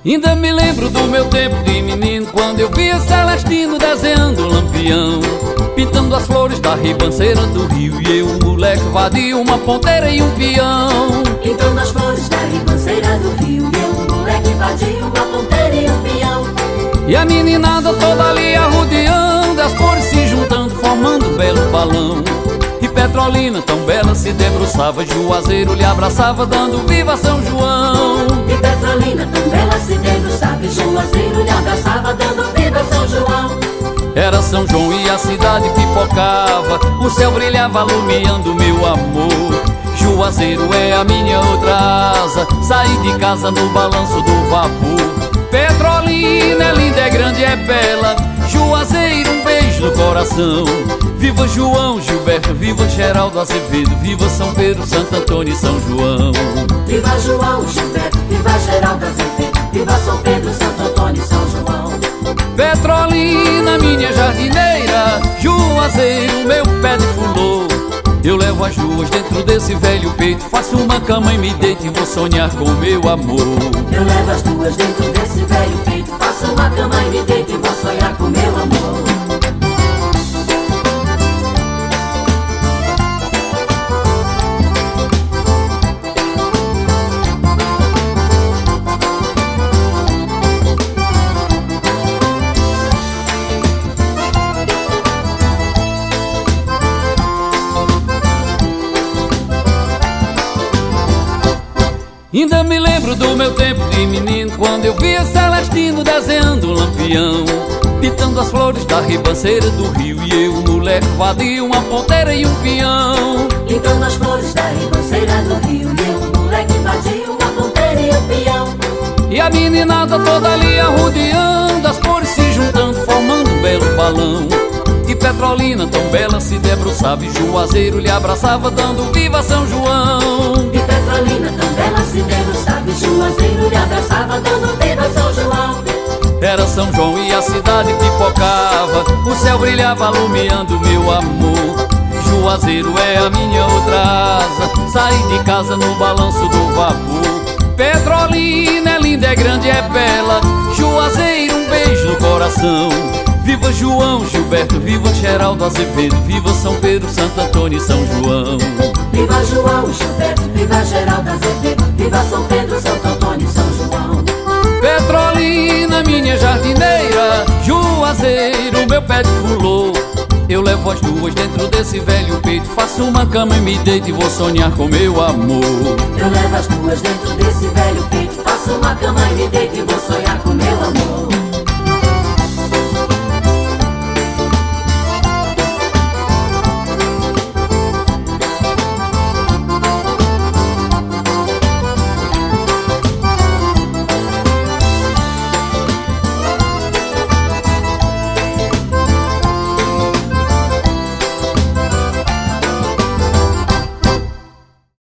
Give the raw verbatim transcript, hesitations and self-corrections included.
Ainda me lembro do meu tempo de menino, quando eu via Celestino desenhando o Lampião, pintando as flores da ribanceira do rio, e eu, um moleque vadio, uma ponteira e um peão. Pintando as flores da ribanceira do rio, e eu, um moleque vadio, uma ponteira e um peão. E a meninada toda ali arrodeando, as cores se juntando, formando um belo balão. E Petrolina tão bela se debruçava, Juazeiro lhe abraçava, dando viva São João. E Petrolina tão bela se debruçava, Juazeiro lhe abraçava, dando viva São João. Era São João e a cidade pipocava, o céu brilhava alumiando meu amor. Juazeiro é a minha outra asa, saí de casa no balanço do vapor. Petrolina é linda, é grande, é bela, Juazeiro um beijo no coração. Viva João, Gilberto, viva Geraldo Azevedo, viva São Pedro, Santo Antônio e São João. Viva João, Gilberto, viva Geraldo Azevedo, viva São Pedro, Santo Antônio e São João. Petrolina, minha jardineira, Juazeiro, meu pé de fulô. Eu levo as duas dentro desse velho peito, faço uma cama e me deito e vou sonhar com o meu amor. Eu levo as duas dentro desse velho peito, faço uma cama e me deito e vou sonhar com o meu amor. Ainda me lembro do meu tempo de menino, quando eu via Celestino desenhando o Lampião, pintando as flores da ribanceira do rio, e eu, um moleque vadio, uma ponteira e um peão. Pintando as flores da ribanceira do rio, e eu, um moleque vadio, uma ponteira e um peão. E a meninada toda ali arrodeando, as cores se juntando, formando um belo balão. E Petrolina tão bela se debruçava, e Juazeiro lhe abraçava, dando viva São João. E Petrolina tão bela se debruçava, e Juazeiro lhe abraçava, dando viva São João. Era São João e a cidade pipocava, o céu brilhava alumiando meu amor. Juazeiro é a minha outra asa, saí de casa no balanço do vapor. Petrolina é linda, é grande, é bela, Juazeiro um beijo no coração. Viva João, Gilberto, viva Geraldo Azevedo, viva São Pedro, Santo Antônio e São João. Viva João, Gilberto, viva Geraldo Azevedo, viva São Pedro, Santo Antônio e São João. Petrolina, minha jardineira, Juazeiro, meu pé de fulô. Eu levo as duas dentro desse velho peito, faço uma cama e me deito e vou sonhar com meu amor. Eu levo as duas dentro desse velho peito, faço uma cama e me deito e vou sonhar